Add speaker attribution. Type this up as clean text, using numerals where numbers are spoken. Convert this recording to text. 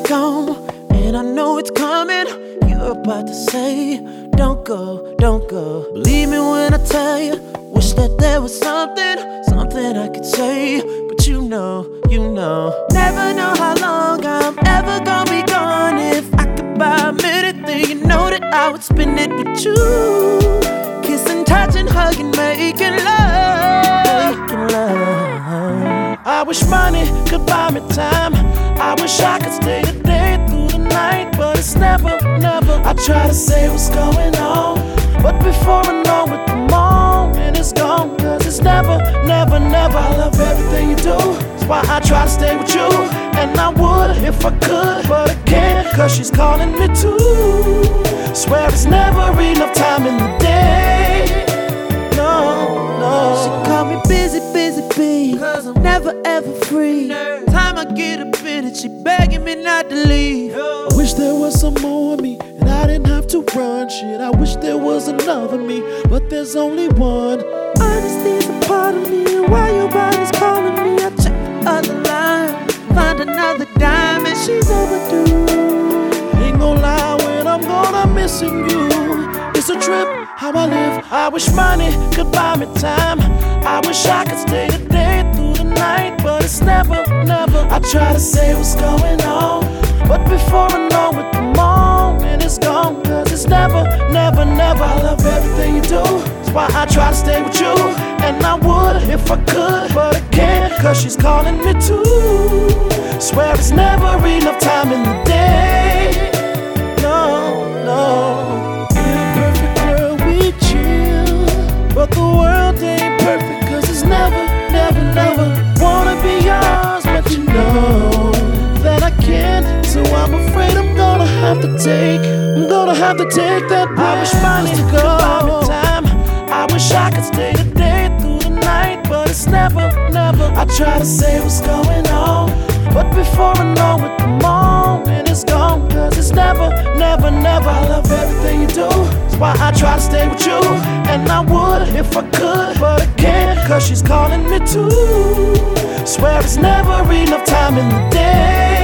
Speaker 1: gone, and I know it's coming. You're about to say, don't go, don't go. Believe me when I tell you, wish that there was something I could say. But you know, never know how long I'm ever gonna be gone. If I could buy a minute, then you know that I would spend it with you. Kissing, touching, hugging, making love. I wish money could buy me time. I wish I could stay the day through the night, but it's never. I try to say what's going on, but before I know it, the moment is gone. Cause it's never. I love everything you do, that's why I try to stay with you. And I would if I could, but I can't, cause she's calling me too. Swear it's never enough time in the day. No. She call me busy bee, cause I'm never ever free. Time I get up in it, she begging me not to leave. I wish there was some more of me, and I didn't have to run shit. I wish there was another me, but there's only one. Honesty's a part of me, and while your body's calling me, I check the other line, find another dime, and she's overdue. Ain't gon' lie when I'm gonna missing you. It's a trip, how I live. I wish money could buy me time. I wish I could stay the day through the night, but it's never. I try to say what's going on, but before I know it, the moment is gone. Cause it's never. I love everything you do, that's why I try to stay with you. And I would if I could, but I can't, cause she's calling me too. Swear it's never enough time in the day. No. In a perfect world we chill, but the world ain't perfect, cause it's never. Wanna be yours, but you know that I can't. So I'm afraid I'm gonna have to take that risk. I wish money could buy me time. I wish I could stay the day through the night, but it's never. I try to say what's going on, but before I know it, the moment is gone. Cause it's never. I love everything you do, that's why I try to stay with you. And I would if I could, but I can't, cause she's calling me too. Swear it's never enough time in the day.